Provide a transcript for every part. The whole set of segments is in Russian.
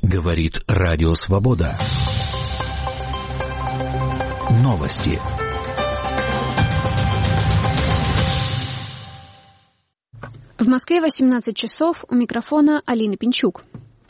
Говорит Радио Свобода. Новости. В Москве 18 часов. У микрофона Алина Пинчук.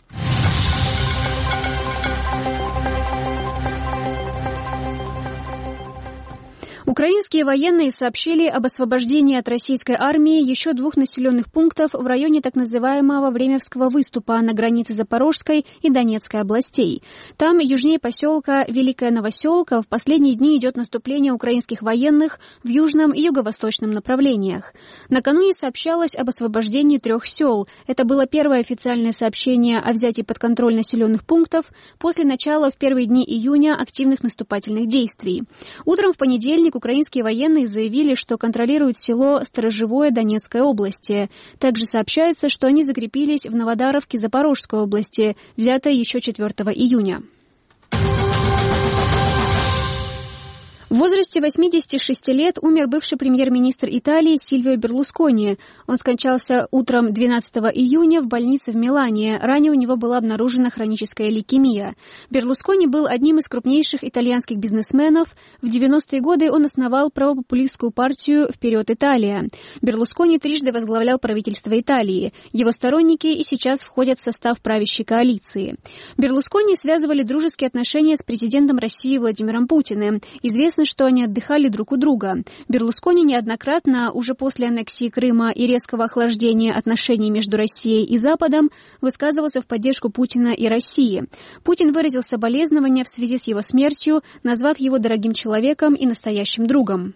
Украинские военные сообщили об освобождении от российской армии еще 2 населенных пунктов в районе так называемого Времевского выступа на границе Запорожской и Донецкой областей. Там, южнее поселка Великая Новоселка, в последние дни идет наступление украинских военных в южном и юго-восточном направлениях. Накануне сообщалось об освобождении 3 сел. Это было первое официальное сообщение о взятии под контроль населенных пунктов после начала в первые дни июня активных наступательных действий. Утром в понедельник украинские военные заявили, что контролируют село Сторожевое Донецкой области. Также сообщается, что они закрепились в Новодаровке Запорожской области, взятой еще 4 июня. В возрасте 86 лет умер бывший премьер-министр Италии Сильвио Берлускони. Он скончался утром 12 июня в больнице в Милане. Ранее у него была обнаружена хроническая лейкемия. Берлускони был одним из крупнейших итальянских бизнесменов. В 90-е годы он основал правопопулистскую партию «Вперед, Италия». Берлускони трижды возглавлял правительство Италии. Его сторонники и сейчас входят в состав правящей коалиции. Берлускони связывали дружеские отношения с президентом России Владимиром Путиным. Известно, что они отдыхали друг у друга. Берлускони неоднократно, уже после аннексии Крыма и резкого охлаждения отношений между Россией и Западом, высказывался в поддержку Путина и России. Путин выразил соболезнования в связи с его смертью, назвав его дорогим человеком и настоящим другом.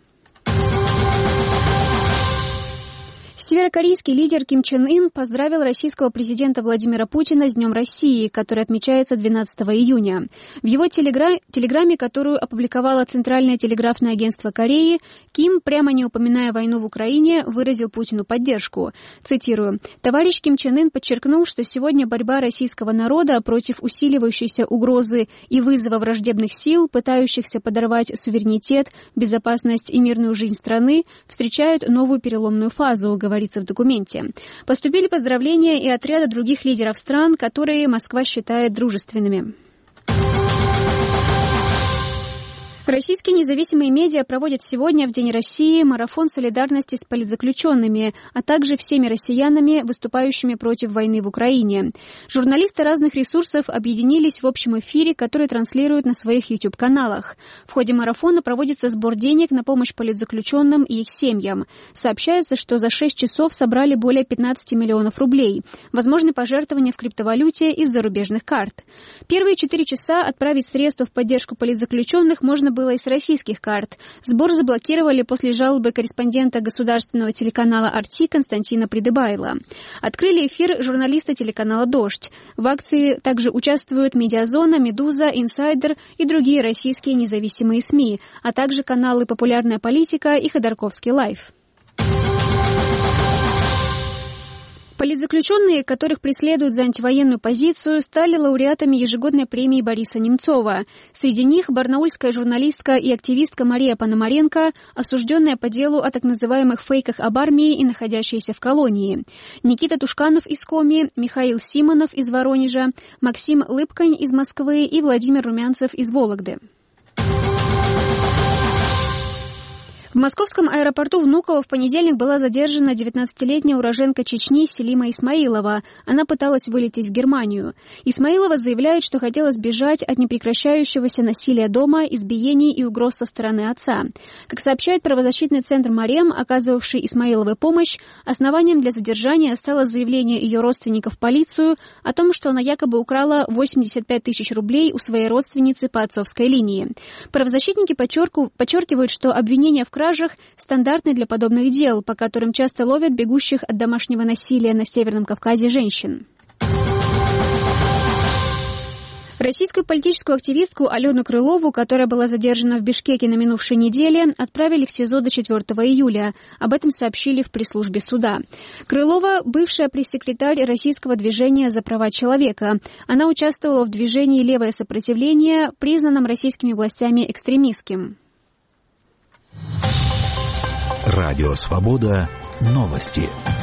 Северокорейский лидер Ким Чен Ын поздравил российского президента Владимира Путина с Днем России, который отмечается 12 июня. В его телеграмме, которую опубликовало Центральное телеграфное агентство Кореи, Ким, прямо не упоминая войну в Украине, выразил Путину поддержку. Цитирую: «Товарищ Ким Чен Ын подчеркнул, что сегодня борьба российского народа против усиливающейся угрозы и вызова враждебных сил, пытающихся подорвать суверенитет, безопасность и мирную жизнь страны, встречают новую переломную фазу», говорится в документе. Поступили поздравления и от ряда других лидеров стран, которые Москва считает дружественными. Российские независимые медиа проводят сегодня, в День России, марафон солидарности с политзаключенными, а также всеми россиянами, выступающими против войны в Украине. Журналисты разных ресурсов объединились в общем эфире, который транслируют на своих YouTube-каналах. В ходе марафона проводится сбор денег на помощь политзаключенным и их семьям. Сообщается, что за 6 часов собрали более 15 миллионов рублей. Возможны пожертвования в криптовалюте из зарубежных карт. Первые 4 часа отправить средства в поддержку политзаключенных можно было из российских карт. Сбор заблокировали после жалобы корреспондента государственного телеканала «Арти» Константина Придыбайла. Открыли эфир журналисты телеканала «Дождь». В акции также участвуют «Медиазона», «Медуза», «Инсайдер» и другие российские независимые СМИ, а также каналы «Популярная политика» и «Ходорковский лайв». Политзаключенные, которых преследуют за антивоенную позицию, стали лауреатами ежегодной премии Бориса Немцова. Среди них барнаульская журналистка и активистка Мария Пономаренко, осужденная по делу о так называемых фейках об армии и находящаяся в колонии. Никита Тушканов из Коми, Михаил Симонов из Воронежа, Максим Лыбкань из Москвы и Владимир Румянцев из Вологды. В московском аэропорту Внуково в понедельник была задержана 19-летняя уроженка Чечни Селима Исмаилова. Она пыталась вылететь в Германию. Исмаилова заявляет, что хотела сбежать от непрекращающегося насилия дома, избиений и угроз со стороны отца. Как сообщает правозащитный центр «Марем», оказывавший Исмаиловой помощь, основанием для задержания стало заявление ее родственников в полицию о том, что она якобы украла 85 тысяч рублей у своей родственницы по отцовской линии. Правозащитники подчеркивают, что обвинения в краже стандартны для подобных дел, по которым часто ловят бегущих от домашнего насилия на Северном Кавказе женщин. Российскую политическую активистку Алену Крылову, которая была задержана в Бишкеке на минувшей неделе, отправили в СИЗО до 4 июля. Об этом сообщили в пресс-службе суда. Крылова – бывшая пресс-секретарь Российского движения за права человека. Она участвовала в движении «Левое сопротивление», признанном российскими властями экстремистским. Радио «Свобода». Новости.